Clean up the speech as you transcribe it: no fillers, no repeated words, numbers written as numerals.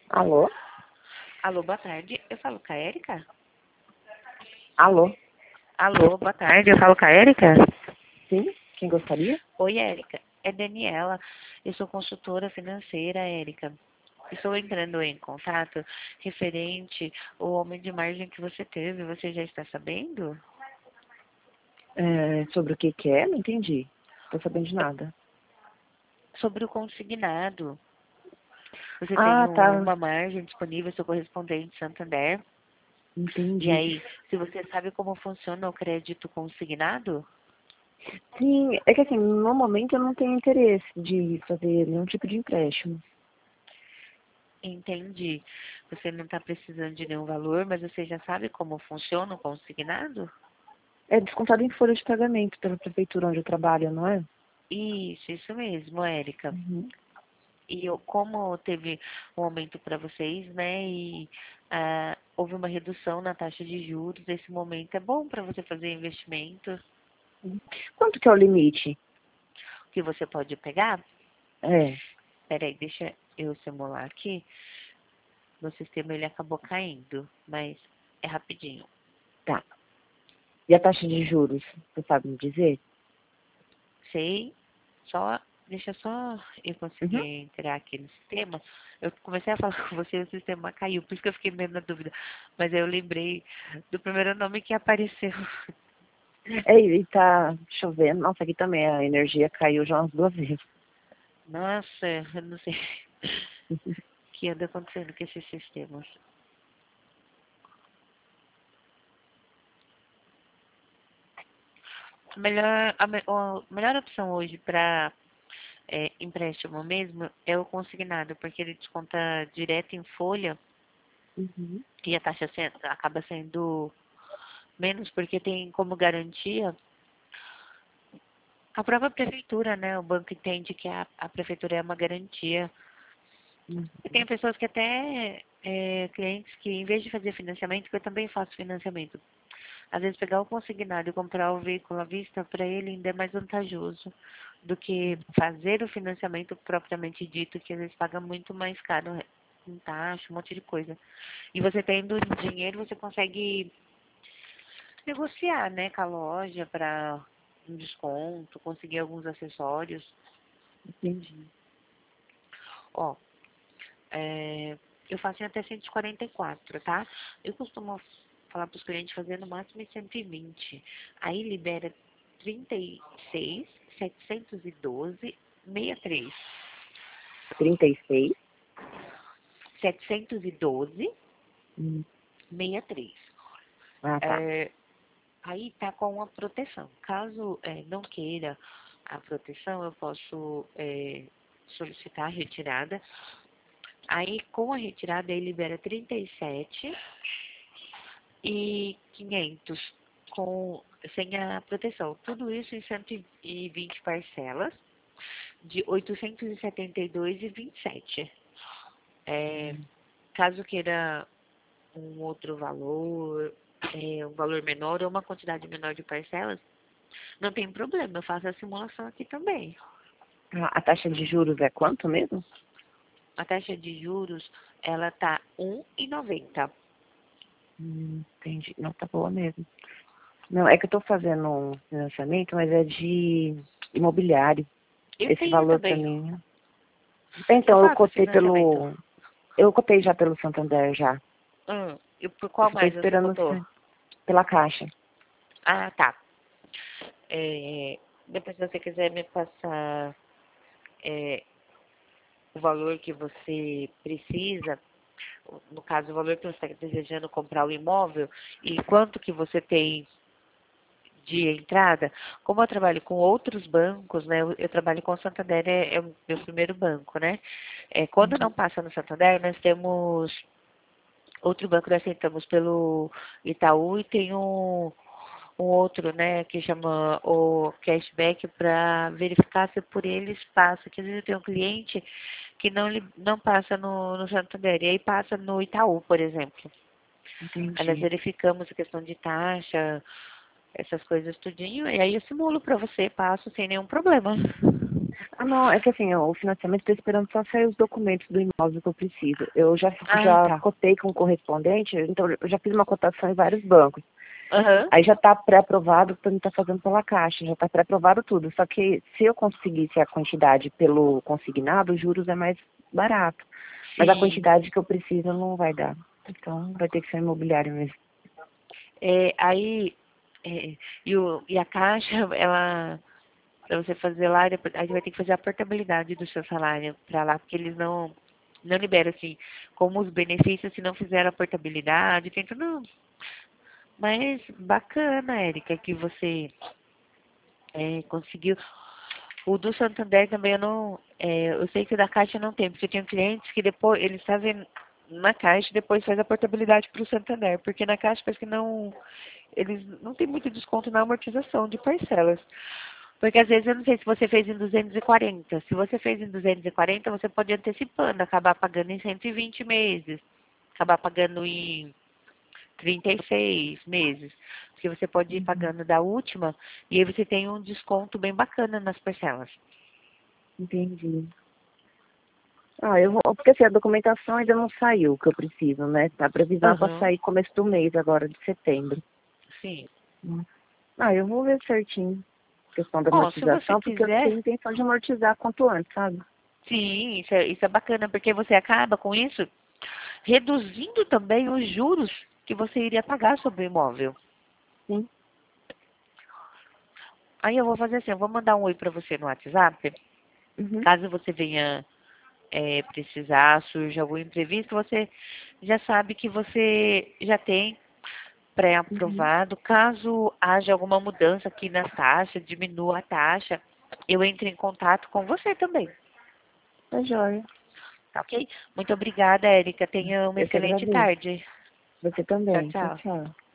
Alô? Alô, boa tarde. Eu falo com a Érica? Alô? Alô, boa tarde. Eu falo com a Érica? Sim? Quem gostaria? Oi, Érica. É Daniela. Eu sou consultora financeira, Érica. Estou entrando em contato referente ao aumento de margem que você teve. Você já está sabendo? Sobre o que é? Não entendi. Tô sabendo de nada. Sobre o consignado. Você tem Ah, tá. uma margem disponível, seu correspondente Santander. E Entendi. aí, se você sabe como funciona o crédito consignado? Sim, é que assim, no momento eu não tenho interesse de fazer nenhum tipo de empréstimo. Entendi. Você não está precisando de nenhum valor, mas você já sabe como funciona o consignado? É descontado em folha de pagamento pela prefeitura onde eu trabalho, não é? Isso mesmo, Érica. Uhum. E como teve um aumento para vocês, né? E houve uma redução na taxa de juros, esse momento é bom para você fazer investimento Quanto que é o limite? que você pode pegar. É, Peraí, deixa eu simular aqui. No sistema ele acabou caindo, mas é rapidinho. tá. E a taxa de juros, você sabe me dizer? Sei, deixa só eu Uhum. conseguir entrar aqui no sistema. Eu comecei a falar com você e o sistema caiu, por isso que eu fiquei meio na dúvida. Mas aí eu lembrei do primeiro nome que apareceu. E tá chovendo. Nossa, aqui também a energia caiu já umas 2 vezes. Nossa, eu não sei o que anda acontecendo com esses sistemas. A melhor opção hoje para empréstimo mesmo é o consignado, porque ele desconta direto em folha Uhum. e a taxa acaba sendo menos porque tem como garantia a própria prefeitura, né? O banco entende que a prefeitura é uma garantia. Uhum. E tem pessoas que até, clientes que em vez de fazer financiamento, que eu também faço financiamento, às vezes pegar o consignado e comprar o veículo à vista, para ele ainda é mais vantajoso do que fazer o financiamento propriamente dito, que às vezes paga muito mais caro em taxa, um monte de coisa. E você tendo dinheiro, você consegue negociar, né, com a loja para um desconto, conseguir alguns acessórios. Entendi. Ó, eu faço em até 144, tá? Eu costumo falar para os clientes fazer no máximo em 120. Aí libera 36, 712, 63. 36. 712, Hum. 63. Ah, tá. É, aí tá com a proteção. Caso não queira a proteção, eu posso solicitar a retirada. Aí com a retirada ele libera 37 e 500 sem a proteção. Tudo isso em 120 parcelas de 872,27. É, caso queira um outro valor, um valor menor ou uma quantidade menor de parcelas, não tem problema, eu faço a simulação aqui também. A taxa de juros é quanto mesmo? A taxa de juros, ela tá 1,90. Entendi. Não, tá boa mesmo. Não, é que eu tô fazendo um financiamento, mas é de imobiliário. Eu Esse tenho valor pra também. mim. Eu Então, eu faço cotei financiamento. pelo. Eu cotei já pelo Santander já. E por Eu qual só tô mais você esperando cotou? pela caixa. Ah, tá. Depois, se você quiser me passar é, o valor que você precisa, no caso, o valor que você está desejando comprar o imóvel e quanto que você tem de entrada, como eu trabalho com outros bancos, né? Eu trabalho com o Santander, é o meu primeiro banco, né? Quando não passa no Santander, nós temos outro banco, nós tentamos pelo Itaú e tem um outro, né, que chama o cashback para verificar se por eles passa. Que às vezes eu tenho um cliente que não passa no Santander, e aí passa no Itaú, por exemplo. Aí nós Entendi. verificamos a questão de taxa, essas coisas tudinho, e aí eu simulo para você, passo sem nenhum problema. Ah, não, é que assim, o financiamento estou esperando só sair os documentos do imóvel que eu preciso. Eu já, Ah, já tá. cotei com o correspondente, então eu já fiz uma cotação em vários bancos. Aham. Aí já está pré-aprovado, para mim está fazendo pela Caixa, já está pré-aprovado tudo. Só que se eu conseguisse a quantidade pelo consignado, os juros é mais barato. Mas a Sim. quantidade que eu preciso não vai dar. Então vai ter que ser imobiliário mesmo. Aí, é, e a Caixa, ela, para você fazer lá, depois, aí você vai ter que fazer a portabilidade do seu salário para lá, porque eles não liberam, assim, como os benefícios, se não fizeram a portabilidade, tem tudo. Não. Mas bacana, Érica, que você conseguiu. O do Santander também eu não. Eu sei que o da Caixa não tem, porque eu tenho clientes que depois eles fazem na Caixa e depois faz a portabilidade para o Santander, porque na Caixa parece que não. Eles não tem muito desconto na amortização de parcelas. Porque às vezes eu não sei se você fez em 240. Se você fez em 240, você pode ir antecipando, acabar pagando em 120 meses, acabar pagando em 36 meses. Porque você pode ir Uhum, pagando da última e aí você tem um desconto bem bacana nas parcelas. entendi. Ah, eu vou, porque assim, a documentação ainda não saiu, o que eu preciso, né? A previsão é para Aham, sair começo do mês, agora de setembro. sim. Hum. Ah, eu vou ver certinho a questão da Ó, se você amortização, porque eu quiser, tenho intenção de amortizar quanto antes, sabe? sim, isso é bacana, porque você acaba com isso reduzindo também os juros que você iria pagar sobre o imóvel. Sim. Aí eu vou fazer assim, eu vou mandar um oi para você no WhatsApp. Uhum. Caso você venha precisar, surja algum imprevisto, você já sabe que você já tem Uhum. pré-aprovado. Caso haja alguma mudança aqui na taxa, diminua a taxa, eu entro em contato com você também, Tá joia. tá ok? Muito obrigada, Érica. Tenha uma Eu que excelente agradeço. tarde. Você Tchau, também. Tchau, tchau. tchau.